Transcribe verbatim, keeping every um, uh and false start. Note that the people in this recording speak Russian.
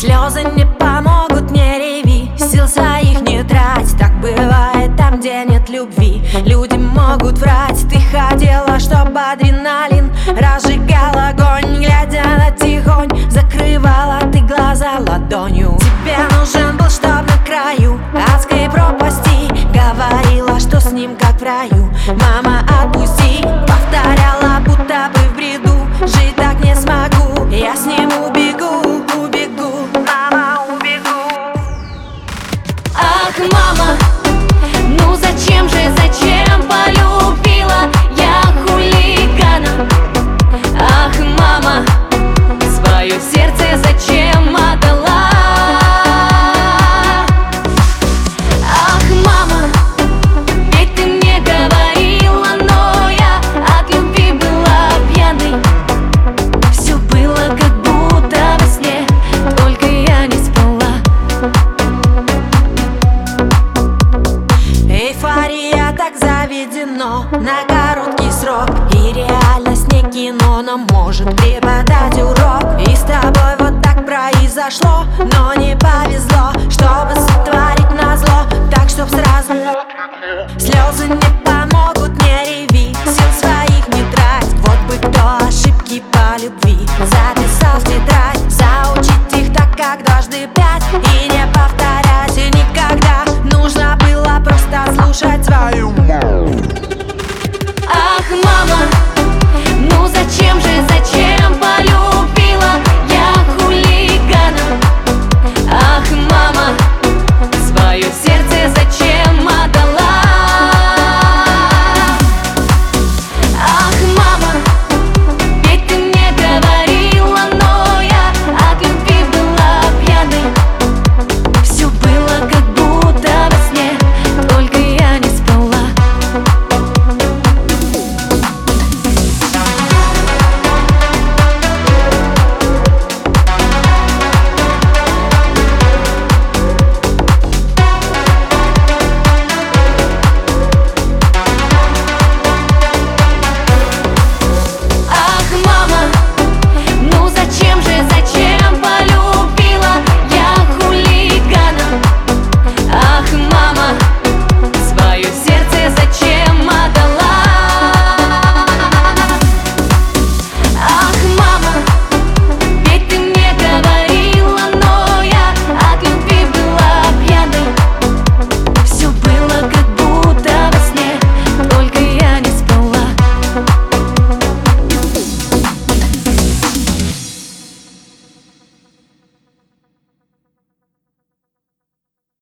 Слезы не помогут, не реви, сил своих не трать. Так бывает там, где нет любви. Люди могут врать. Ты хотела, чтобы адреналин разжигал огонь. Глядя на тихонь, закрывала ты глаза ладонью. Тебе нужен был, чтоб на краю адской пропасти говорила, что с ним как в раю. Мама, отпусти, повторяла, будто бы в бреду. Жить так не смогу, я с ним убегу, убегу, мама, убегу. Ах, мама, ну зачем же, зачем полюбила я хулигана? Ах, мама, свое сердце зачем отдала? Ах, мама, ведь ты мне говорила, но я от любви была пьяной. Все было как будто во сне, только я не спала. Эйфория так заведено на короткий срок, и реальность не кино, но может преподать урок. И с тобой вот так произошло, но не повезло, чтобы сотворить назло, так чтоб сразу. Слезы не помогут, не реви, сил своих не трать. Вот бы кто ошибки по любви записал в тетрадь, заучить их так, как дважды пять. И